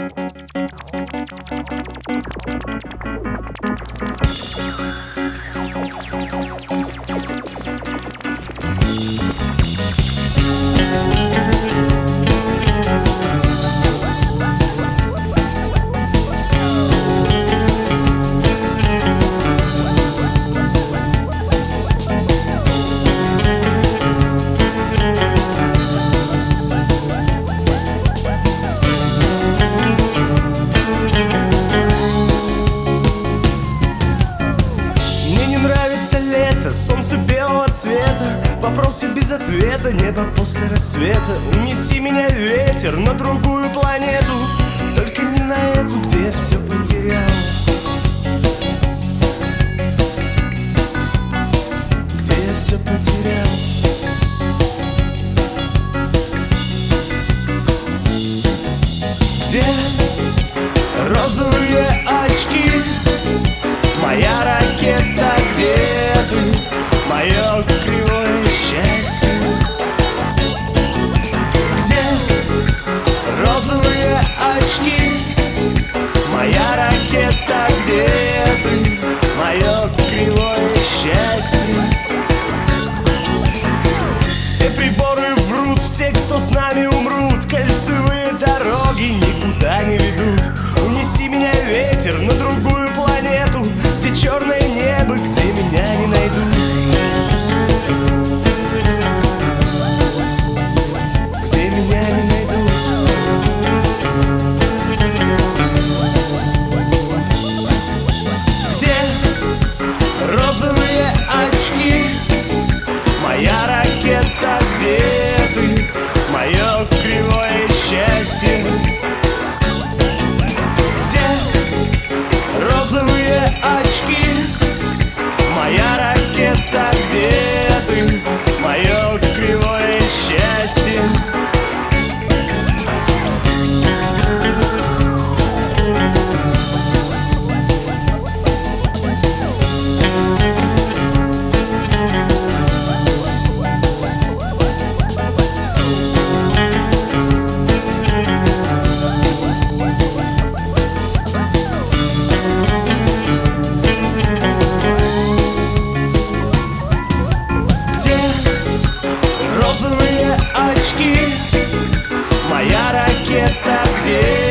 Солнце белого цвета, вопросы без ответа, небо после рассвета. Унеси меня, ветер, на другую планету, только не на эту, где я все потерял. Где я все потерял. Где розовые очки, моя ракета, где ты? Мое кривое счастье. Где розовые очки, моя ракета, где ты? Мое кривое счастье. Все приборы врут, все, кто с нами умрут. Кольцевые дороги никуда не ведут. Унеси меня, ветер, на другую планету, где черное небо, где меня не найдут. Моя ракета, где ты? Мое кривое счастье. Где розовые очки? Моя ракета, где ты? Мое кривое счастье. Розовые очки, моя ракета, где